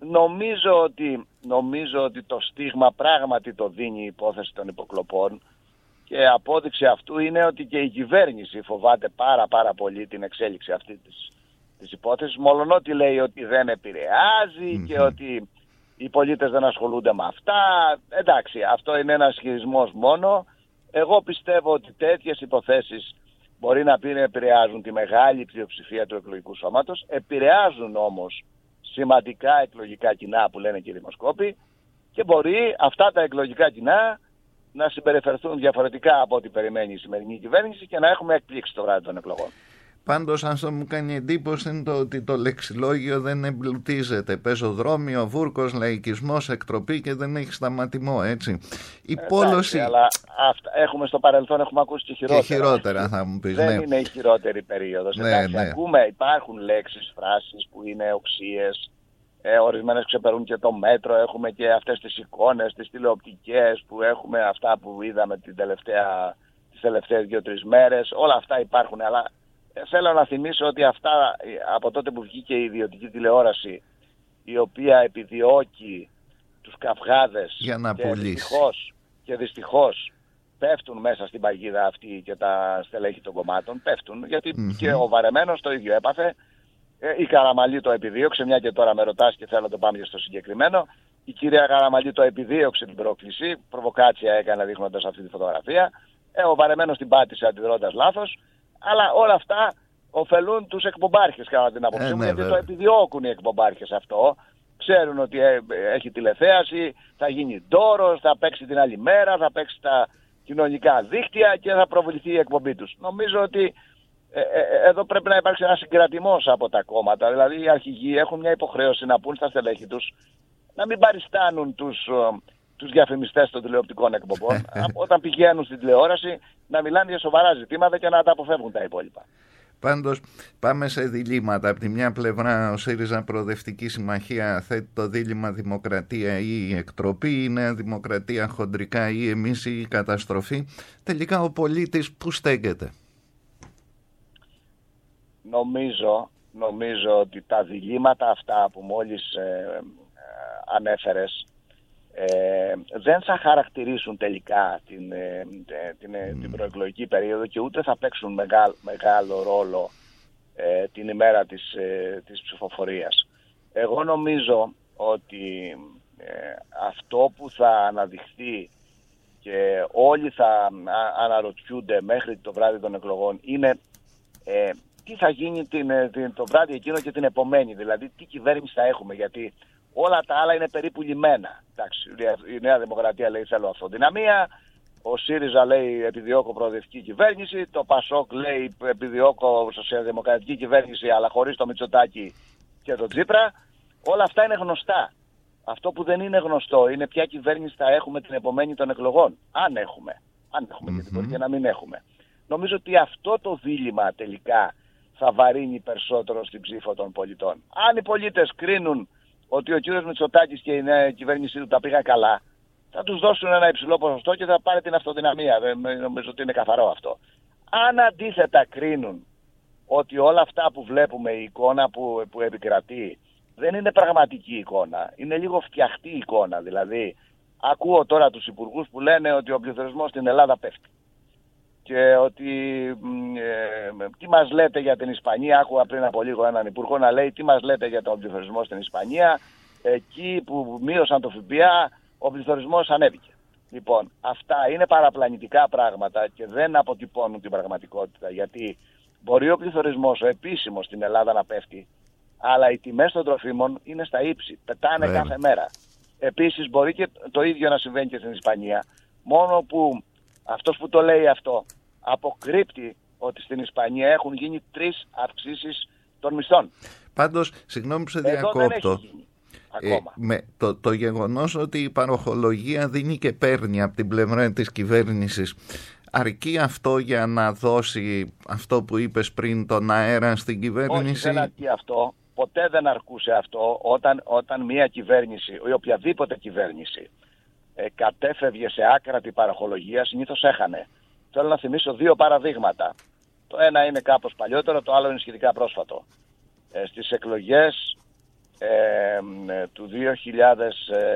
Νομίζω ότι το στίγμα πράγματι το δίνει η υπόθεση των υποκλοπών, και απόδειξη αυτού είναι ότι και η κυβέρνηση φοβάται πάρα πολύ την εξέλιξη αυτή της υπόθεσης, μολονότι λέει ότι δεν επηρεάζει και ότι οι πολίτες δεν ασχολούνται με αυτά. Εντάξει, αυτό είναι ένας ισχυρισμός μόνο. Εγώ πιστεύω ότι τέτοιες υποθέσεις μπορεί να επηρεάζουν τη μεγάλη πλειοψηφία του εκλογικού σώματος, επηρεάζουν όμως σημαντικά εκλογικά κοινά που λένε και οι δημοσκόποι, και μπορεί αυτά τα εκλογικά κοινά να συμπεριφερθούν διαφορετικά από ό,τι περιμένει η σημερινή κυβέρνηση και να έχουμε εκπλήξει το βράδυ των εκλογών.
Πάντως, αυτό μου κάνει εντύπωση είναι το ότι το λεξιλόγιο δεν εμπλουτίζεται. Πεζοδρόμιο, βούρκος, λαϊκισμός, εκτροπή και δεν έχει σταματημό, έτσι. Η πόλωση...
Αλλά έχουμε στο παρελθόν, έχουμε ακούσει και χειρότερα.
Και χειρότερα θα μου πεις,
δεν είναι η χειρότερη περίοδος.
Ναι.
Ακούμε, υπάρχουν λέξεις, φράσεις που είναι οξύες. Ορισμένες ξεπερνούν και το μέτρο. Έχουμε και αυτές τις εικόνες, τις τηλεοπτικές που έχουμε, αυτά που είδαμε τις τελευταίες 2-3 μέρες. Όλα αυτά υπάρχουν, αλλά θέλω να θυμίσω ότι αυτά από τότε που βγήκε η ιδιωτική τηλεόραση, η οποία επιδιώκει τους καυγάδες
για να
και δυστυχώς πέφτουν μέσα στην παγίδα αυτή και τα στελέχη των κομμάτων πέφτουν, γιατί και ο Βαρεμένος το ίδιο έπαθε. Η Καραμαλή το επιδίωξε, μια και τώρα με ρωτάς και θέλω να το πάμε και στο συγκεκριμένο. Η κυρία Καραμαλή το επιδίωξε την πρόκληση, προβοκάτσια έκανε δείχνοντας αυτή τη φωτογραφία. Ο Βαρεμένος την πάτησε αντιδρώντας λάθος. Αλλά όλα αυτά ωφελούν τους εκπομπάρχες, κατά την άποψή μου, γιατί το επιδιώκουν οι εκπομπάρχες αυτό. Ξέρουν ότι έχει τηλεθέαση, θα γίνει ντόρος, θα παίξει την άλλη μέρα, θα παίξει τα κοινωνικά δίκτυα και θα προβληθεί η εκπομπή τους. Νομίζω ότι εδώ πρέπει να υπάρξει ένας συγκρατημός από τα κόμματα. Δηλαδή οι αρχηγοί έχουν μια υποχρέωση να πούν στα στελέχη τους να μην παριστάνουν τους διαφημιστές των τηλεοπτικών εκπομπών. Όταν πηγαίνουν στην τηλεόραση να μιλάνε για σοβαρά ζητήματα και να τα αποφεύγουν τα υπόλοιπα.
Πάντως πάμε σε διλήμματα. Από τη μια πλευρά ο ΣΥΡΙΖΑ Προοδευτική Συμμαχία θέτει το δίλημμα δημοκρατία ή εκτροπή, η Νέα Δημοκρατία χοντρικά ή εμείς ή η καταστροφή. Τελικά ο πολίτης που στέκεται?
Νομίζω ότι τα διλήμματα αυτά που μόλις ανέφερες δεν θα χαρακτηρίσουν τελικά την προεκλογική περίοδο και ούτε θα παίξουν μεγάλο ρόλο την ημέρα της ψηφοφορίας. Εγώ νομίζω ότι αυτό που θα αναδειχθεί και όλοι θα αναρωτιούνται μέχρι το βράδυ των εκλογών είναι τι θα γίνει το βράδυ εκείνο και την επομένη, δηλαδή τι κυβέρνηση θα έχουμε, γιατί όλα τα άλλα είναι περίπου λιμένα. Εντάξει, η Νέα Δημοκρατία λέει θέλω αυτοδυναμία, ο ΣΥΡΙΖΑ λέει επιδιώκω προοδευτική κυβέρνηση, το ΠΑΣΟΚ λέει επιδιώκω σοσιαλδημοκρατική κυβέρνηση αλλά χωρίς το Μητσοτάκη και το Τσίπρα. Όλα αυτά είναι γνωστά. Αυτό που δεν είναι γνωστό είναι ποια κυβέρνηση θα έχουμε την επομένη των εκλογών. Αν έχουμε, γιατί μπορεί και να μην έχουμε. Νομίζω ότι αυτό το δίλημμα τελικά θα βαρύνει περισσότερο στην ψήφο των πολιτών. Αν οι πολίτες κρίνουν ότι ο κύριος Μητσοτάκης και η νέα κυβέρνησή του τα πήγαν καλά, θα τους δώσουν ένα υψηλό ποσοστό και θα πάρει την αυτοδυναμία. Νομίζω ότι είναι καθαρό αυτό. Αν αντίθετα κρίνουν ότι όλα αυτά που βλέπουμε, η εικόνα που επικρατεί, δεν είναι πραγματική εικόνα, είναι λίγο φτιαχτή εικόνα. Δηλαδή, ακούω τώρα τους υπουργούς που λένε ότι ο πληθωρισμός στην Ελλάδα πέφτει. Και ότι τι μας λέτε για την Ισπανία, άκουγα πριν από λίγο έναν υπουργό να λέει τι μας λέτε για τον πληθωρισμό στην Ισπανία, εκεί που μείωσαν το ΦΠΑ ο πληθωρισμός ανέβηκε. Λοιπόν, αυτά είναι παραπλανητικά πράγματα και δεν αποτυπώνουν την πραγματικότητα, γιατί μπορεί ο πληθωρισμός, ο επίσημος στην Ελλάδα να πέφτει, αλλά οι τιμές των τροφίμων είναι στα ύψη, πετάνε κάθε μέρα. Επίσης μπορεί και το ίδιο να συμβαίνει και στην Ισπανία, μόνο που αυτός που το λέει αυτό αποκρύπτει ότι στην Ισπανία έχουν γίνει 3 αυξήσεις των μισθών.
Πάντως, συγγνώμη που σε διακόπτω, το γεγονός ότι η παροχολογία δίνει και παίρνει από την πλευρά της κυβέρνησης, αρκεί αυτό για να δώσει αυτό που είπες πριν, τον αέρα στην κυβέρνηση?
Όχι, δεν αρκεί αυτό. Ποτέ δεν αρκούσε αυτό όταν μια κυβέρνηση ή οποιαδήποτε κυβέρνηση κατέφευγε σε άκρατη παροχολογία, συνήθως έχανε. Θέλω να θυμίσω 2 παραδείγματα. Το ένα είναι κάπως παλιότερο, το άλλο είναι σχετικά πρόσφατο. Στις εκλογές του 2000,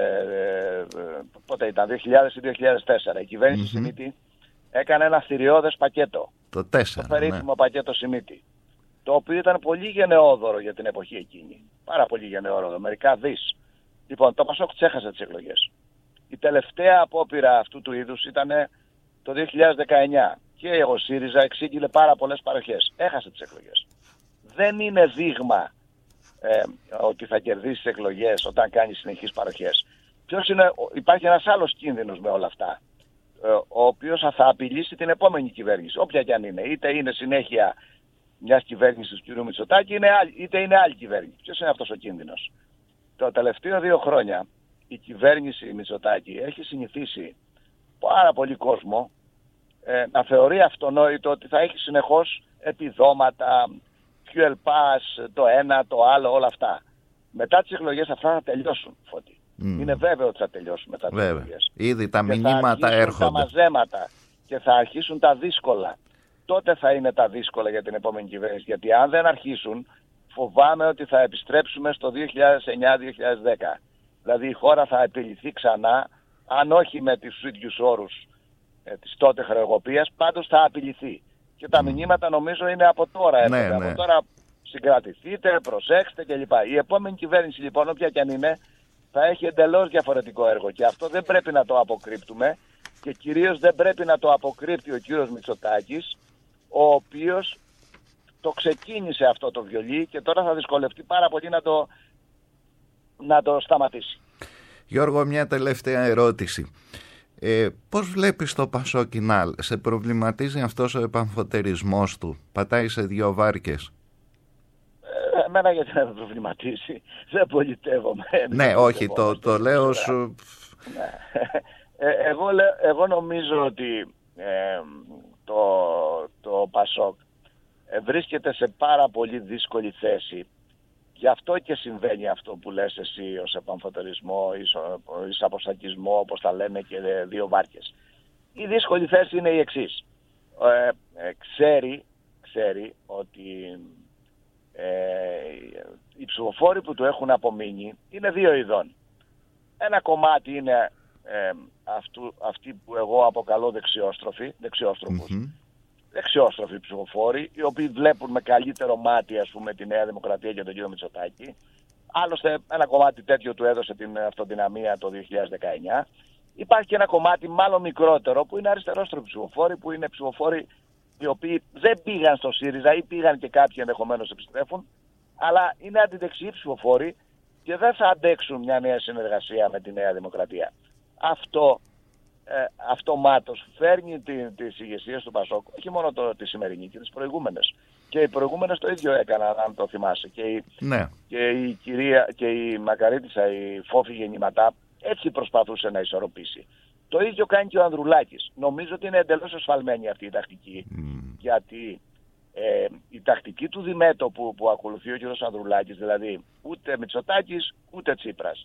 πότε ήταν, 2000 ή 2004, η κυβέρνηση Σιμίτη έκανε ένα θηριώδες πακέτο.
Το 4,
το περίφημο πακέτο Σιμίτη. Το οποίο ήταν πολύ γενναιόδωρο για την εποχή εκείνη. Πάρα πολύ γενναιόδωρο, μερικά δις. Λοιπόν, το Πασόκ ξέχασε τις εκλογές. Η τελευταία απόπειρα αυτού του είδους ήταν το 2019 και ο ΣΥΡΙΖΑ εξήγηλε πάρα πολλές παροχές. Έχασε τις εκλογές. Δεν είναι δείγμα ότι θα κερδίσει τις εκλογές όταν κάνει συνεχείς παροχές. Υπάρχει ένας άλλος κίνδυνος με όλα αυτά, ο οποίος θα απειλήσει την επόμενη κυβέρνηση, όποια και αν είναι. Είτε είναι συνέχεια μιας κυβέρνησης του κ. Μητσοτάκη, είτε είναι άλλη κυβέρνηση. Ποιος είναι αυτός ο κίνδυνος? Το τελευταίο 2 χρόνια η κυβέρνηση Μητσοτάκη έχει συνηθίσει πάρα πολύ κόσμο να θεωρεί αυτονόητο ότι θα έχει συνεχώς επιδόματα, fuel pass, το ένα, το άλλο, όλα αυτά. Μετά τις εκλογές αυτά θα τελειώσουν, Φώτη. Είναι βέβαιο ότι θα τελειώσουν μετά τις εκλογές.
Ήδη τα μηνύματα έρχονται.
Τα μαζέματα και θα αρχίσουν τα δύσκολα. Τότε θα είναι τα δύσκολα για την επόμενη κυβέρνηση. Γιατί αν δεν αρχίσουν, φοβάμαι ότι θα επιστρέψουμε στο 2009-2010. Δηλαδή η χώρα θα επιληθεί ξανά, αν όχι με τους ίδιους όρους της τότε χρεοκοπίας, πάντως θα απειληθεί. Και τα μηνύματα νομίζω είναι από τώρα.
Ναι.
Από τώρα συγκρατηθείτε, προσέξτε κλπ. Η επόμενη κυβέρνηση λοιπόν, όποια και αν είναι, θα έχει εντελώς διαφορετικό έργο. Και αυτό δεν πρέπει να το αποκρύπτουμε. Και κυρίως δεν πρέπει να το αποκρύπτει ο κύριος Μητσοτάκης, ο οποίος το ξεκίνησε αυτό το βιολί και τώρα θα δυσκολευτεί πάρα πολύ να το σταματήσει.
Γιώργο, μια τελευταία ερώτηση. Πώς βλέπεις το Πασόκινάλ? Σε προβληματίζει αυτός ο επαμφωτερισμός του? Πατάει σε 2 βάρκες?
Εμένα γιατί να με προβληματίσει? Δεν πολιτεύομαι.
Ναι, όχι, το λέω σου...
Εγώ νομίζω ότι το Πασόκ βρίσκεται σε πάρα πολύ δύσκολη θέση. Γι' αυτό και συμβαίνει αυτό που λες εσύ ως επαμφωτερισμό ή σαποστακισμό, όπως τα λένε, και 2 βάρκες. Η δύσκολη θέση είναι η εξής. Ξέρει ότι οι ψηφοφόροι που του έχουν απομείνει είναι 2 ειδών. Ένα κομμάτι είναι αυτοί που εγώ αποκαλώ δεξιόστροφους. Δεξιόστροφοι ψηφοφόροι, οι οποίοι βλέπουν με καλύτερο μάτι, ας πούμε, τη Νέα Δημοκρατία και τον κύριο Μητσοτάκη. Άλλωστε ένα κομμάτι τέτοιο του έδωσε την αυτοδυναμία το 2019. Υπάρχει και ένα κομμάτι μάλλον μικρότερο που είναι αριστερόστροφοι ψηφοφόροι, που είναι ψηφοφόροι οι οποίοι δεν πήγαν στο ΣΥΡΙΖΑ ή πήγαν και κάποιοι ενδεχομένως επιστρέφουν, αλλά είναι αντιδεξιοί ψηφοφόροι και δεν θα αντέξουν μια νέα συνεργασία με τη Νέα Δημοκρατία. Αυτό αυτομάτως φέρνει τις ηγεσίες του Πασόκ, όχι μόνο τη σημερινή και τις προηγούμενες. Και οι προηγούμενες το ίδιο έκαναν, αν το θυμάσαι. Και η κυρία και η Μακαρίτισσα, η Φόφη Γεννηματά, έτσι προσπαθούσε να ισορροπήσει. Το ίδιο κάνει και ο Ανδρουλάκης. Νομίζω ότι είναι εντελώς ασφαλμένη αυτή η τακτική. Γιατί η τακτική του διμέτωπου που ακολουθεί ο κ. Ανδρουλάκης, δηλαδή ούτε Μητσοτάκης ούτε Τσίπρας,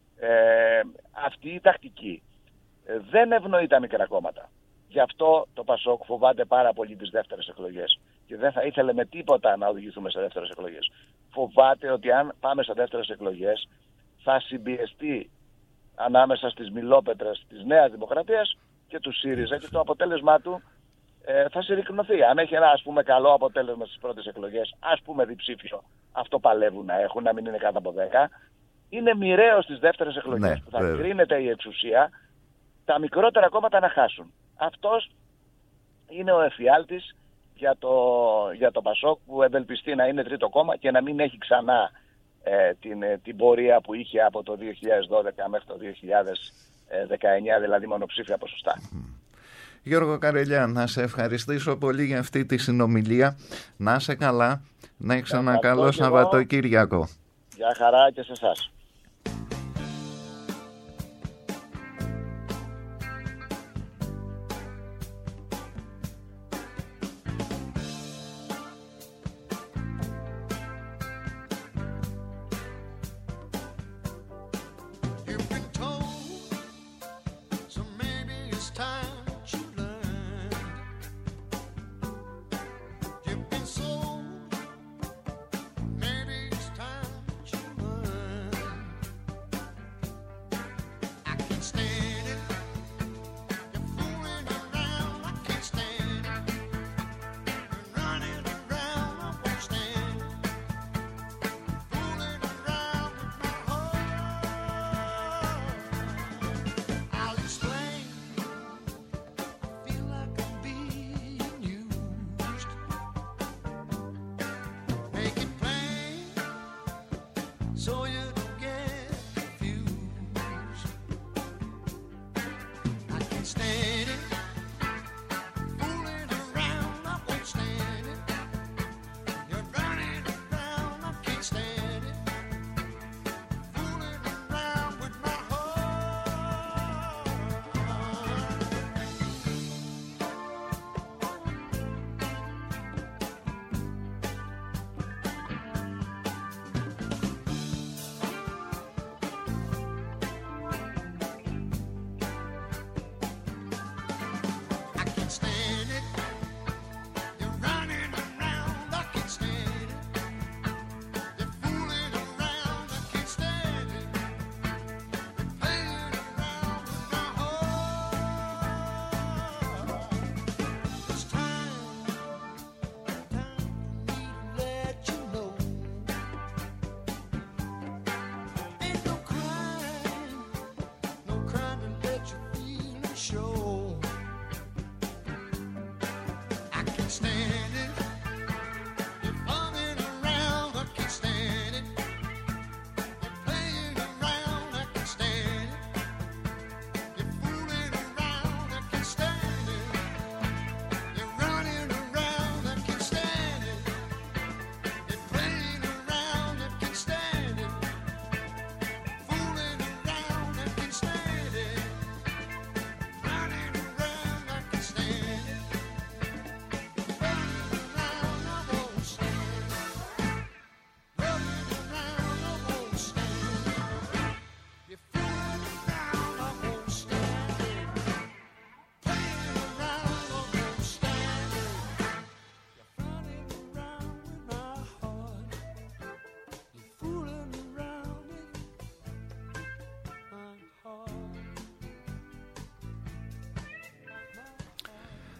αυτή η τακτική δεν ευνοεί τα μικρά κόμματα. Γι' αυτό το Πασόκ φοβάται πάρα πολύ τις δεύτερες εκλογές και δεν θα ήθελε με τίποτα να οδηγηθούμε σε δεύτερες εκλογές. Φοβάται ότι αν πάμε σε δεύτερες εκλογές θα συμπιεστεί ανάμεσα στις μιλόπετρες της Νέας Δημοκρατίας και του ΣΥΡΙΖΑ και το αποτέλεσμά του θα συρρικνωθεί. Αν έχει ένα, ας πούμε, καλό αποτέλεσμα στις πρώτες εκλογές, ας πούμε διψήφιο, αυτό παλεύουν να έχουν, να μην είναι κάτω από 10, είναι μοιραίο στις δεύτερες εκλογές που θα κρίνεται η εξουσία, τα μικρότερα κόμματα να χάσουν. Αυτός είναι ο εφιάλτης για το Πασόκ, που ευελπιστεί να είναι τρίτο κόμμα και να μην έχει ξανά την πορεία που είχε από το 2012 μέχρι το 2019, δηλαδή μονοψήφια ποσοστά.
Γιώργο Καρελιά, να σε ευχαριστήσω πολύ για αυτή τη συνομιλία. Να είσαι καλά, να έχεις ένα καλό Σαββατοκύριακο.
Γεια χαρά και σε εσάς.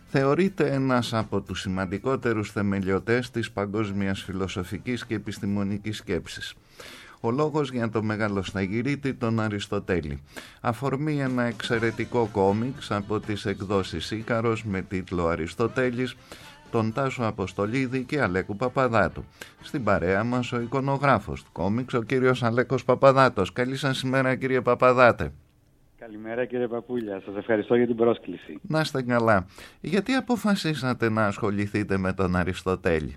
Θεωρείται ένας από τους σημαντικότερους θεμελιωτές της παγκόσμιας φιλοσοφικής και επιστημονικής σκέψης. Ο λόγος για το μεγαλοσταγυρίτη τον Αριστοτέλη. Αφορμή ένα εξαιρετικό κόμιξ από τις εκδόσεις Ίκαρος με τίτλο Αριστοτέλης, τον Τάσο Αποστολίδη και Αλέκου Παπαδάτου. Στην παρέα μας ο εικονογράφος του κόμιξ, ο κύριος Αλέκος Παπαδάτος. Καλή σας ημέρα, κύριε Παπαδάτε.
Καλημέρα, κύριε Παπούλια. Σας ευχαριστώ για την πρόσκληση.
Να είστε καλά. Γιατί αποφασίσατε να ασχοληθείτε με τον Αριστοτέλη?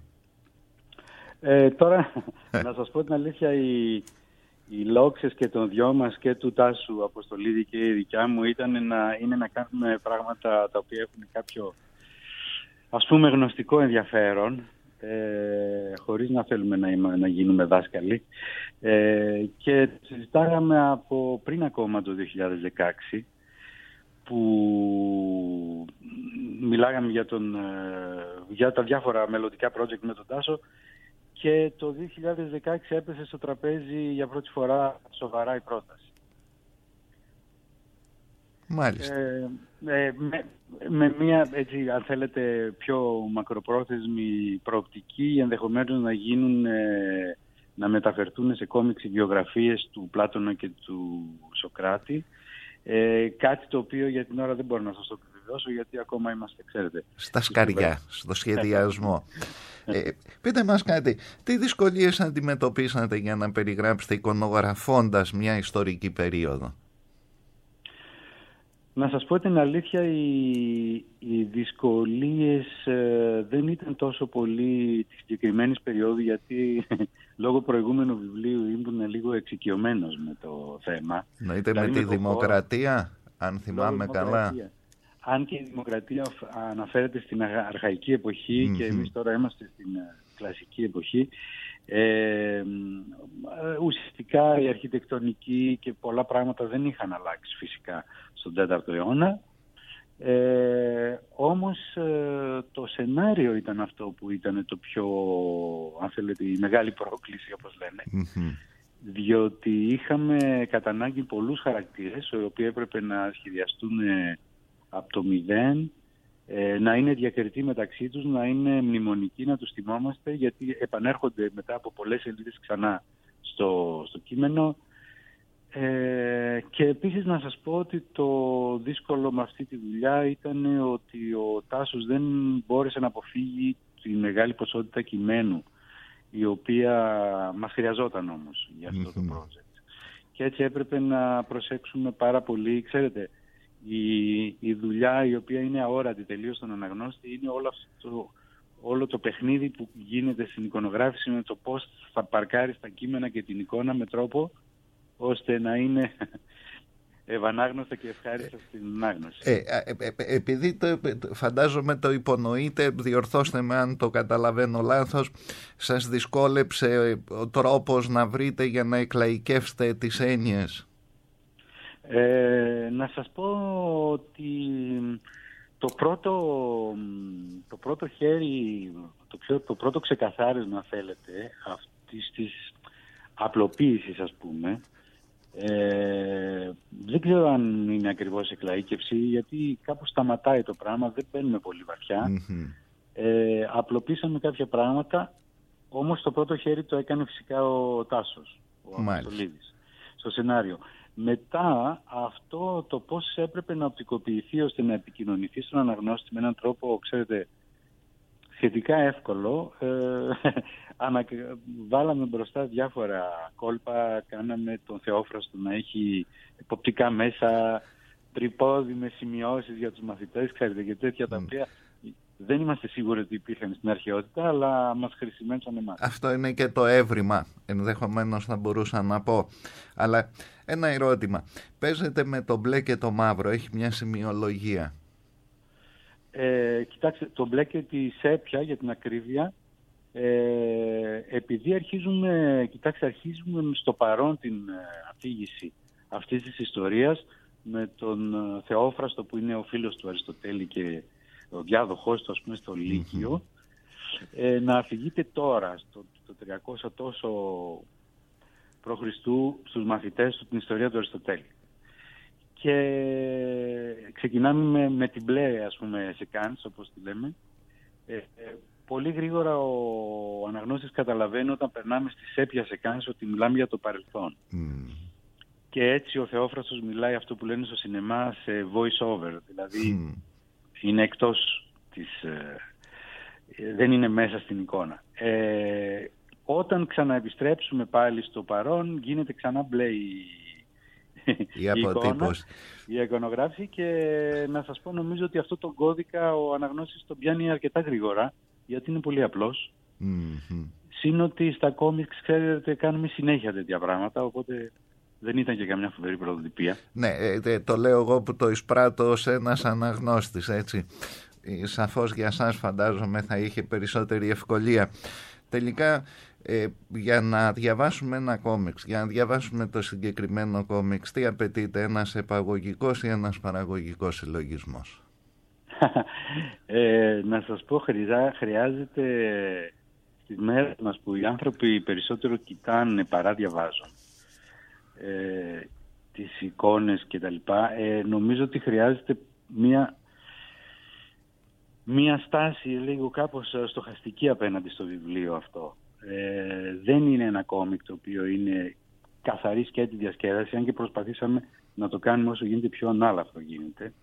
Τώρα, να σας πω την αλήθεια, οι λόγξες και των δυο μας και του Τάσου Αποστολίδη και η δικιά μου είναι να κάνουμε πράγματα τα οποία έχουν κάποιο, ας πούμε, γνωστικό ενδιαφέρον, χωρίς να θέλουμε να γίνουμε δάσκαλοι, και συζητάγαμε από πριν ακόμα το 2016, που μιλάγαμε για τα διάφορα μελλοντικά project με τον Τάσο, και το 2016 έπεσε στο τραπέζι για πρώτη φορά σοβαρά η πρόταση.
Μάλιστα.
Με μια, έτσι, αν θέλετε, πιο μακροπρόθεσμη προοπτική, ενδεχομένως να μεταφερθούν σε κόμιξ οι βιογραφίες του Πλάτωνα και του Σοκράτη. Κάτι το οποίο για την ώρα δεν μπορώ να σας το επιβεβαιώσω, γιατί ακόμα είμαστε, ξέρετε,
στα σκαριά, στο σχεδιασμό. Πείτε μας κάτι, τι δυσκολίες αντιμετωπίσατε για να περιγράψετε εικονογραφώντας μια ιστορική περίοδο?
Να σας πω την αλήθεια, οι δυσκολίες δεν ήταν τόσο πολύ της συγκεκριμένης περίοδου, γιατί λόγω προηγούμενου βιβλίου ήμουν λίγο εξοικειωμένος με το θέμα.
Είτε δηλαδή με τη δημοκρατία, αν θυμάμαι καλά.
Αν και η δημοκρατία αναφέρεται στην αρχαϊκή εποχή, και εμείς τώρα είμαστε στην κλασική εποχή, ουσιαστικά η αρχιτεκτονική και πολλά πράγματα δεν είχαν αλλάξει φυσικά στον 4ο αιώνα. Όμως το σενάριο ήταν αυτό που ήταν το πιο, αν θέλετε, η μεγάλη πρόκληση, όπως λένε. Διότι είχαμε κατά ανάγκη πολλούς χαρακτήρες, οι οποίοι έπρεπε να σχεδιαστούν από το μηδέν, να είναι διακριτοί μεταξύ τους, να είναι μνημονικοί, να τους θυμόμαστε, γιατί επανέρχονται μετά από πολλές σελίδες ξανά στο κείμενο. Και επίσης να σας πω ότι το δύσκολο με αυτή τη δουλειά ήταν ότι ο Τάσος δεν μπόρεσε να αποφύγει τη μεγάλη ποσότητα κειμένου, η οποία μας χρειαζόταν όμως για αυτό το project. Και έτσι έπρεπε να προσέξουμε πάρα πολύ. Ξέρετε, η δουλειά η οποία είναι αόρατη τελείως στον αναγνώστη είναι όλο το παιχνίδι που γίνεται στην εικονογράφηση, με το πώς θα παρκάρεις τα κείμενα και την εικόνα με τρόπο ώστε να είναι ευανάγνωστα και ευχάριστα στην ανάγνωση.
Επειδή φαντάζομαι το υπονοείτε, διορθώστε με αν το καταλαβαίνω λάθος, σας δυσκόλεψε ο τρόπος να βρείτε για να εκλαϊκεύσετε τις έννοιες?
Να σας πω ότι το πρώτο χέρι, το πρώτο ξεκαθάρισμα, θέλετε, αυτής της απλοποίησης, ας πούμε, δεν ξέρω αν είναι ακριβώς εκλαΐκευση, γιατί κάπου σταματάει το πράγμα, δεν μπαίνουμε πολύ βαθιά. Απλοποίησαμε κάποια πράγματα, όμως το πρώτο χέρι το έκανε φυσικά ο Τάσος, ο Αποστολίδης, στο σενάριο. Μετά αυτό το πώς έπρεπε να οπτικοποιηθεί ώστε να επικοινωνηθεί στον αναγνώστη με έναν τρόπο, ξέρετε, σχετικά εύκολο, βάλαμε μπροστά διάφορα κόλπα, κάναμε τον Θεόφραστο να έχει εποπτικά μέσα, τρυπόδι με σημειώσεις για τους μαθητές, ξέρετε, και τέτοια τα οποία δεν είμαστε σίγουροι ότι υπήρχαν στην αρχαιότητα, αλλά μας χρησιμεύσαν εμάς.
Αυτό είναι και το έβριμα, ενδεχομένως θα μπορούσα να πω. Αλλά ένα ερώτημα. Παίζετε με το μπλε και το μαύρο, έχει μια σημειολογία?
Κοιτάξτε, το μπλε και τη σέπια, για την ακρίβεια, επειδή αρχίζουμε στο παρόν την αφήγηση αυτής της ιστορίας με τον Θεόφραστο, που είναι ο φίλος του Αριστοτέλη και ο διάδοχός του, ας πούμε, στο Λύκειο, να αφηγείται τώρα, το 300 τόσο π.Χ. στους μαθητές του την ιστορία του Αριστοτέλη. Και ξεκινάμε με την μπλε, ας πούμε, σεκάνς, όπως τη λέμε. Πολύ γρήγορα ο αναγνώστης καταλαβαίνει όταν περνάμε στη σέπια σεκάνς ότι μιλάμε για το παρελθόν. Και έτσι ο Θεόφραστος μιλάει αυτό που λένε στο σινεμά σε voice over, δηλαδή είναι εκτός της... δεν είναι μέσα στην εικόνα. Όταν ξαναεπιστρέψουμε πάλι στο παρόν, γίνεται ξανά μπλε η αποτύπωση, η εικονογράφηση, και να σας πω, νομίζω ότι αυτό τον κώδικα ο αναγνώστης τον πιάνει αρκετά γρήγορα, γιατί είναι πολύ απλός. Συν ότι στα κόμιξ, ξέρετε, κάνουμε συνέχεια τέτοια πράγματα, οπότε δεν ήταν και καμιά φοβερή πρωτοτυπία.
Ναι, το λέω εγώ που το εισπράττω ως ένας αναγνώστης, έτσι. Σαφώς για σας φαντάζομαι θα είχε περισσότερη ευκολία. Τελικά, για να διαβάσουμε ένα κόμιξ, για να διαβάσουμε το συγκεκριμένο κόμιξ, τι απαιτείται, ένας επαγωγικός ή ένας παραγωγικός συλλογισμός?
Να σας πω, χρειάζεται στις μέρες μας που οι άνθρωποι περισσότερο κοιτάνε παρά διαβάζουν τις εικόνες και τα λοιπά, νομίζω ότι χρειάζεται μία στάση λίγο κάπως στοχαστική απέναντι στο βιβλίο αυτό. Δεν είναι ένα κόμικ το οποίο είναι καθαρή σκέτη διασκέδαση, αν και προσπαθήσαμε να το κάνουμε όσο γίνεται πιο ανάλαφρο γίνεται,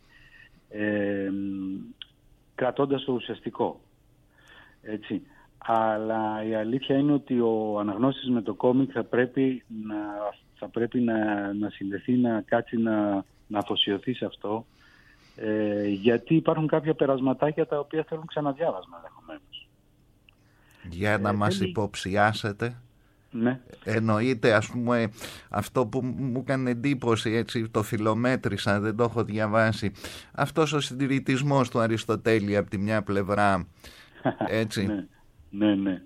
κρατώντας το ουσιαστικό. Έτσι. Αλλά η αλήθεια είναι ότι ο αναγνώστης με το κόμικ θα πρέπει να συνδεθεί, να κάτσει να αφοσιωθεί σε αυτό, γιατί υπάρχουν κάποια περασματάκια τα οποία θέλουν ξαναδιάβασμα ενδεχομένως.
Για να μας υποψιάσετε.
Ναι.
Εννοείται, ας πούμε, αυτό που μου έκανε εντύπωση, έτσι, το φιλομέτρησα, δεν το έχω διαβάσει, αυτός ο συντηρητισμός του Αριστοτέλη από τη μια πλευρά, έτσι.
Ναι.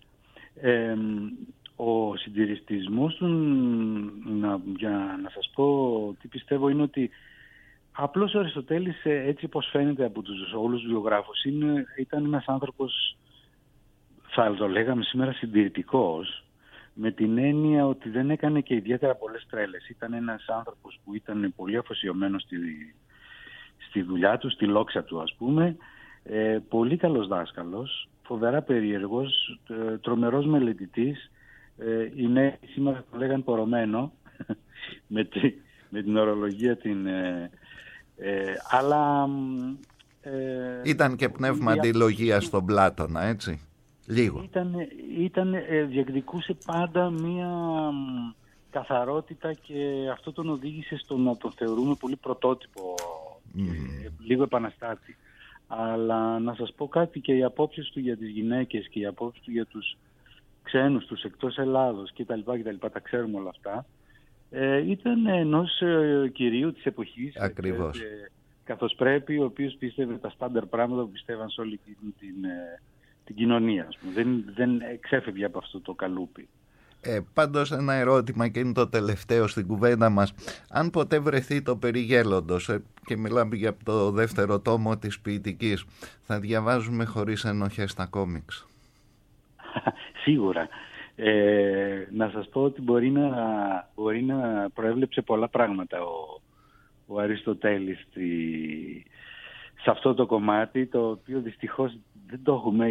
Ο συντηρητισμός του, για να σας πω τι πιστεύω, είναι ότι απλώς ο Αριστοτέλης, έτσι όπως φαίνεται από τους όλους τους βιογράφους, ήταν ένας άνθρωπος, θα το λέγαμε σήμερα, συντηρητικός, με την έννοια ότι δεν έκανε και ιδιαίτερα πολλές τρέλες. Ήταν ένας άνθρωπος που ήταν πολύ αφοσιωμένος στη δουλειά του, στη λόξα του, ας πούμε, πολύ καλός δάσκαλος, φοβερά περίεργος, τρομερός μελετητής, είναι σήμερα το λέγαν πορωμένο με την ορολογία την... αλλά...
ήταν και πνεύμα αντιλογία στον Πλάτωνα, έτσι. Λίγο.
Διεκδικούσε πάντα μία καθαρότητα, και αυτό τον οδήγησε στο να τον θεωρούμε πολύ πρωτότυπο, λίγο επαναστάτη. Αλλά να σας πω κάτι, και οι απόψεις του για τις γυναίκες και οι απόψεις του για τους ξένους, τους εκτός Ελλάδος κτλ, τα ξέρουμε όλα αυτά, ήταν ενός κυρίου της εποχής.
Ακριβώς.
Καθώς πρέπει, ο οποίος πίστευε τα στάνταρ πράγματα που πιστεύαν σε όλη την κοινωνία, ας πούμε. Δεν ξέφευγε από αυτό το καλούπι.
Πάντως ένα ερώτημα, και είναι το τελευταίο στην κουβέντα μας. Αν ποτέ βρεθεί το περιγέλλοντος, και μιλάμε για το δεύτερο τόμο της ποιητικής, θα διαβάζουμε χωρίς ενοχές τα κόμιξ?
Σίγουρα. Να σας πω ότι μπορεί να προέβλεψε πολλά πράγματα ο Αριστοτέλης σε αυτό το κομμάτι, το οποίο δυστυχώς δεν το έχουμε.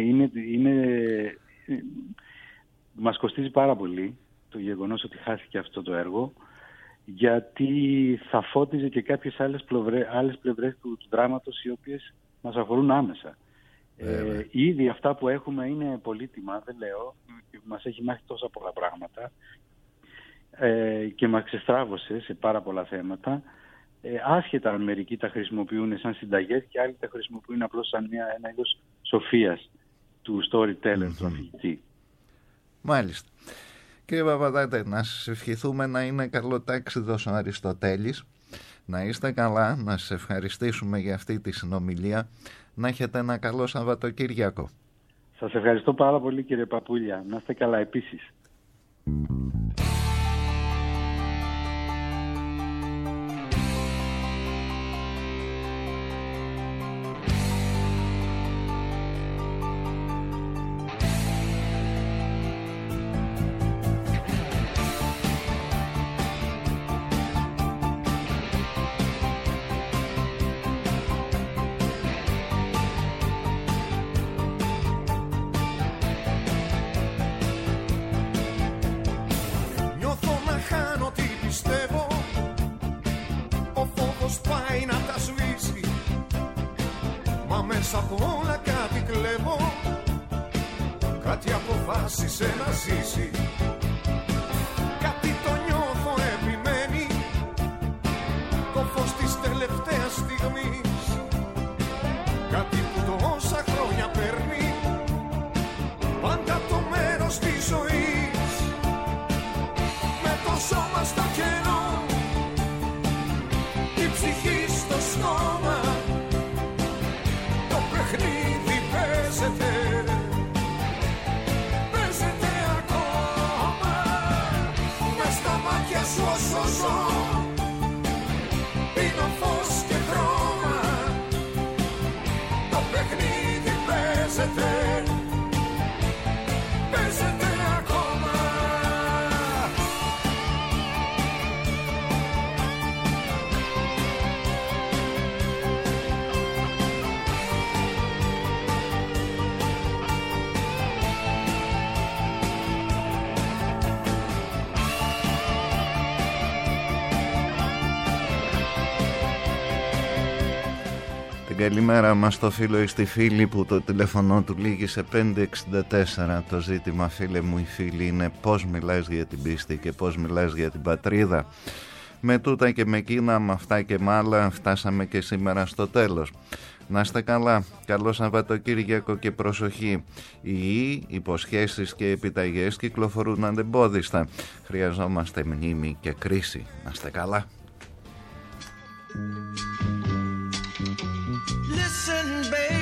Μας κοστίζει πάρα πολύ το γεγονός ότι χάθηκε αυτό το έργο, γιατί θα φώτιζε και κάποιες άλλες πλευρές του δράματος, οι οποίες μας αφορούν άμεσα. Ήδη αυτά που έχουμε είναι πολύτιμα, δεν λέω, μας έχει μάθει τόσα πολλά πράγματα, και μας ξεστράβωσε σε πάρα πολλά θέματα, άσχετα αν μερικοί τα χρησιμοποιούν σαν συνταγές και άλλοι τα χρησιμοποιούν απλώς σαν ένα είδος σοφίας του storyteller, του αφηγητή.
Μάλιστα. Κύριε Παπαδάτε, να σας ευχηθούμε να είναι καλοτάξιδος ο Αριστοτέλης, να είστε καλά, να σας ευχαριστήσουμε για αυτή τη συνομιλία, να έχετε ένα καλό Σαββατοκύριακο.
Σας ευχαριστώ πάρα πολύ, κύριε Παπούλια, να είστε καλά επίσης.
μέσα από όλα κάτι κλέβω. Κάτι αποφάσισε να ζήσει. Κάτι το νιώθω επιμένει. Το φως της τελευταίας στιγμής. Κάτι που τόσα χρόνια παίρνει. Πάντα το μέρος της ζωής. Με το σώμα στο κενό, η ψυχή στο στόμα. Το παιχνίδι παίζεται. Παίζεται ακόμα. Μες στα μάτια σου όσο ζω, πίνω φως και χρώμα. Το παιχνίδι παίζεται. Παίζεται ακόμα.
Καλημέρα μας στο φίλο ή στη φίλη που το τηλέφωνο του λήγει σε 564. Το ζήτημα, φίλε μου ή φίλη, είναι πώς μιλάς για την πίστη και πώς μιλάς για την πατρίδα. Με τούτα και με εκείνα, με αυτά και με άλλα, φτάσαμε και σήμερα στο τέλος. Να είστε καλά, καλό Σαββατοκύριακο και προσοχή. Οι υποσχέσεις και επιταγές κυκλοφορούν ανεμπόδιστα. Χρειαζόμαστε μνήμη και κρίση. Να είστε καλά.
Listen, baby.